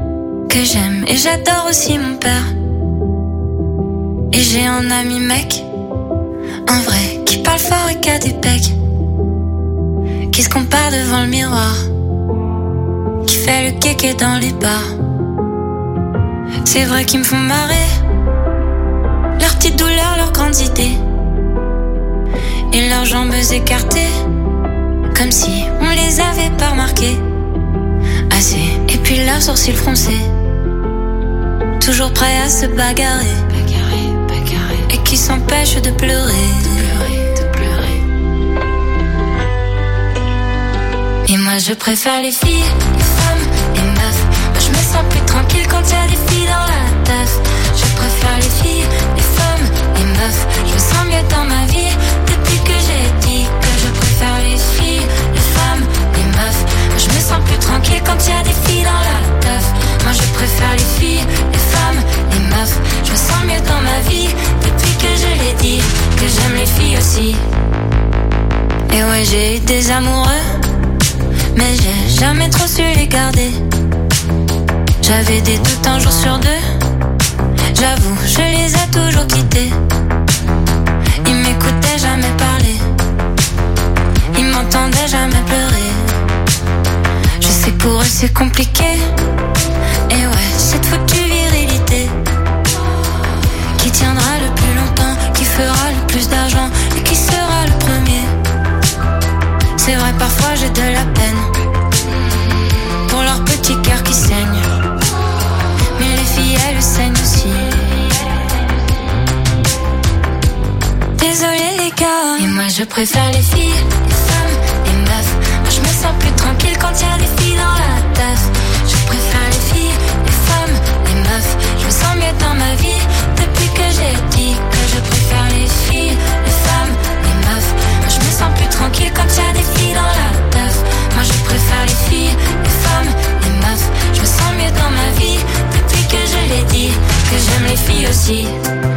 que j'aime et j'adore aussi mon père. Et j'ai un ami mec, un vrai, qui parle fort et qui a des pecs, qui se compare devant le miroir, qui fait le kéké dans les bars. C'est vrai qu'ils me font marrer, leurs petites douleurs, leurs grandes idées, et leurs jambes écartées, comme si on les avait pas remarquées. Assez, et puis leurs sourcils froncés, toujours prêts à se bagarrer, et qui s'empêchent de pleurer. Et moi je préfère les filles, les femmes, les meufs. Moi je me sens plus tranquille quand y a des filles dans la teuf. Je préfère les filles, les femmes, les meufs. Je me sens mieux dans ma vie depuis que j'ai dit que je préfère les filles, les femmes, les meufs. Moi je me sens plus tranquille quand y a des filles dans la teuf. Moi je préfère les filles, les femmes, les meufs. Je me sens mieux dans ma vie depuis que je l'ai dit que j'aime les filles aussi. Et ouais, j'ai eu des amoureux, mais j'ai jamais trop su les garder. J'avais des doutes un jour sur deux, j'avoue, je les ai toujours quittés. Ils m'écoutaient jamais parler, ils m'entendaient jamais pleurer. Je sais que pour eux c'est compliqué, et ouais, cette foutue virilité qui tiendra le Parfois j'ai de la peine pour leur petit cœur qui saigne. Mais les filles elles saignent aussi. Désolé les gars, et moi je préfère les filles, les femmes, les meufs. Moi je me sens plus tranquille quand y a des filles dans la teuf. Je préfère les filles, les femmes, les meufs. Je me sens mieux dans ma vie depuis que j'ai dit que je préfère les filles, les femmes, les meufs. Moi je me sens plus tranquille quand y a des filles dans la teuf. Moi je préfère les filles, les femmes, les meufs. Je me sens mieux dans ma vie depuis que je l'ai dit que j'aime les filles aussi.